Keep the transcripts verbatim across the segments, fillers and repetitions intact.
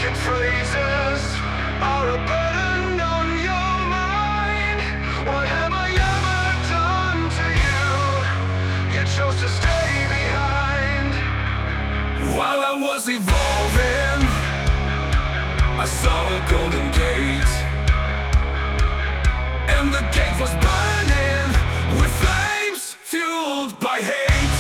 Ancient phrases are a burden on your mind. What have I ever done to you? You chose to stay behind. While I was evolving, I saw a golden gate, and the gate was burning with flames fueled by hate.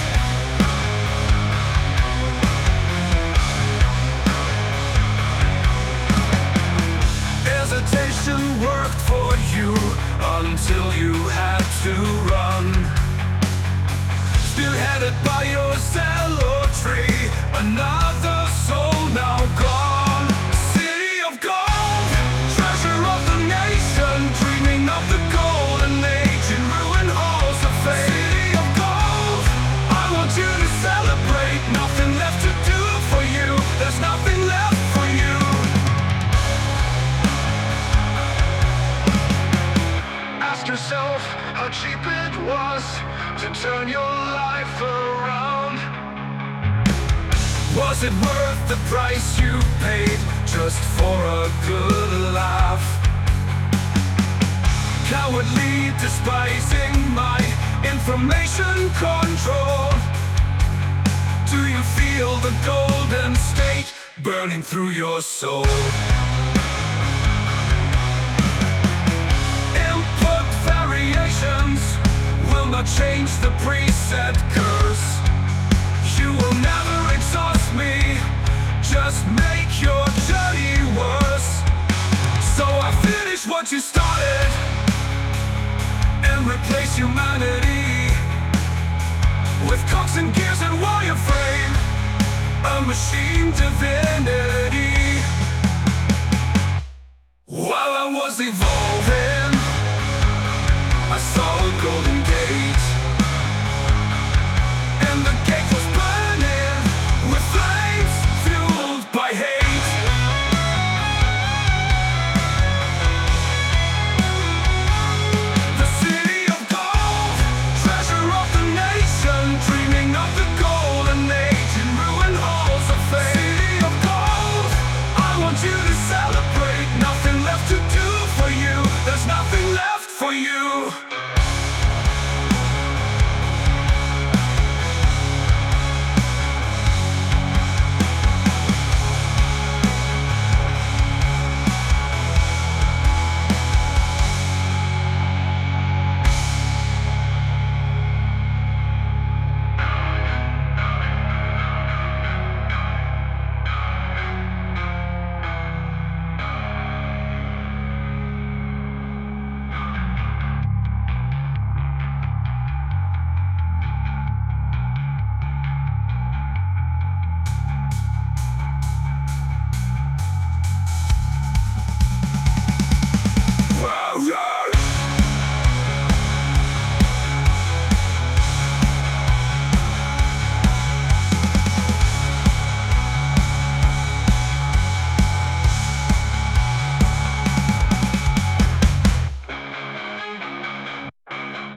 Hesitation worked for you until you had to run. Spearheaded by your zealotry, another soul now gone. City of gold, treasure of the nation, dreaming of the golden age in ruined halls of fame. City of gold, I want you to celebrate. Nothing left to do for you, there's nothing left for you. Ask yourself how cheap it was to turn your life around. Was it worth the price you paid just for a good laugh? Cowardly despising my information control. Do you feel the golden state burning through your soul? Input variations will not change the preset curse. You will never exhaust me, just make your journey worse. So I finish what you started and replace humanity with cogs and gears and wireframe, a machine divinity. While I was evolving, I saw a golden